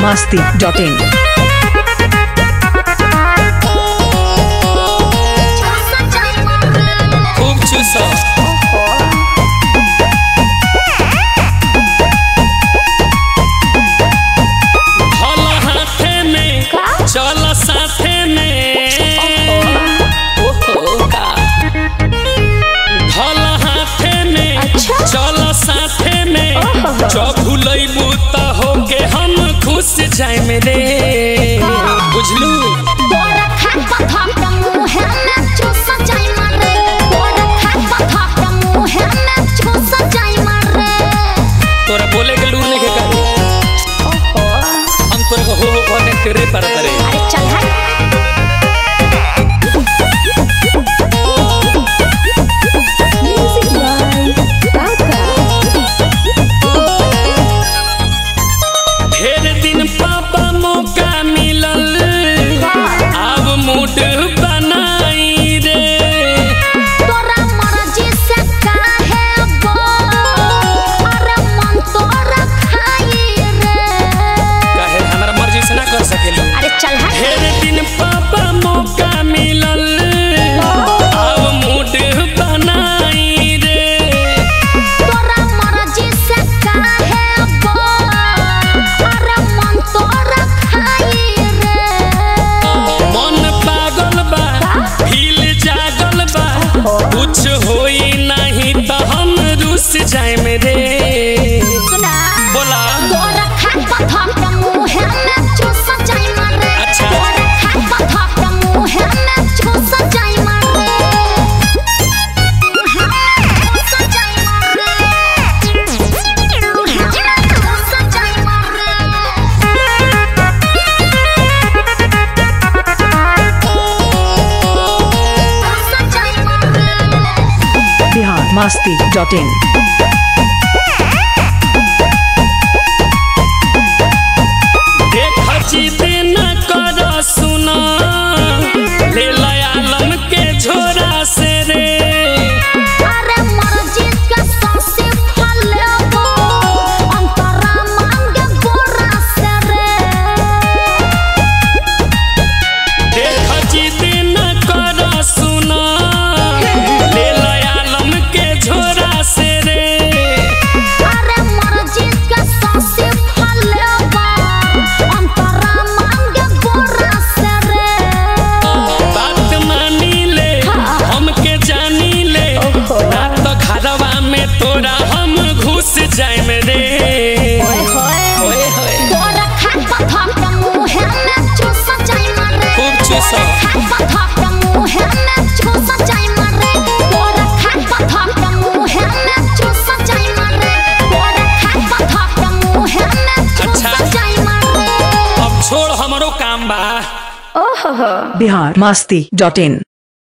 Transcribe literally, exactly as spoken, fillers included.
masti dot in. खूब चूसो भल हाथे में चल साथे में ओहो का भल हाथे में चल साथे में जो भूलैबू त होके हम खुश जाए मेरे बुझलू तोरा बोले के लूर नहीं के करी हम तोरा को हो हो करने तेरे पर करे अरे चल भाई ढेर दिन पापा मौका मिलल अब मूड बनाई रे तोरा मर्जी से काहे गो अरे मन तोरा खाई रे काहे हमरा मर्जी से ना कर सकेलू अरे चल भाई ढेर दिन पापा मौका मिलल अब मूड बनाई रे तोरा मर्जी से काहे गो अरे मन तोरा खाई रे मन पागल बा हिल जागल बा कुछ होई नहीं तो हम रुस जाए मेरे सुना बोला तोरा खाट पथक के मुंह में चूस जाई मारे अच्छा। तोरा खाट पथक के मुंह में चूस जाई मारे चूस जाई मारे चूस जाई मारे Bihar masti dot in. देख जिद न कर सुना ले आलम के झोरा से रे अरे मर्जी के सांसे फलेबो अंतरा मांगे गोरा से रे देख जिद न कर सुना ले आलम के झोरा से रे अरे मर्जी के सांसे फलेबो अंतरा मांगे गोरा से रे बात मानी ले हमके जानी ले ना तो घरवा में तोरा हम घुस जाए मेरे ओए होए ओए होए तोरा खाट पथक के मुंह में चूस जाई मारे खूब चूसो खाट पथक के मुंह में चूस जाई मारे तोरा खाट पथक के मुंह में चूस जाई मारे तोरा खाट पथक के मुंह में चूस अच्छा। जाई मारे अब छोड़ हमरो काम बा Bihar masti dot in.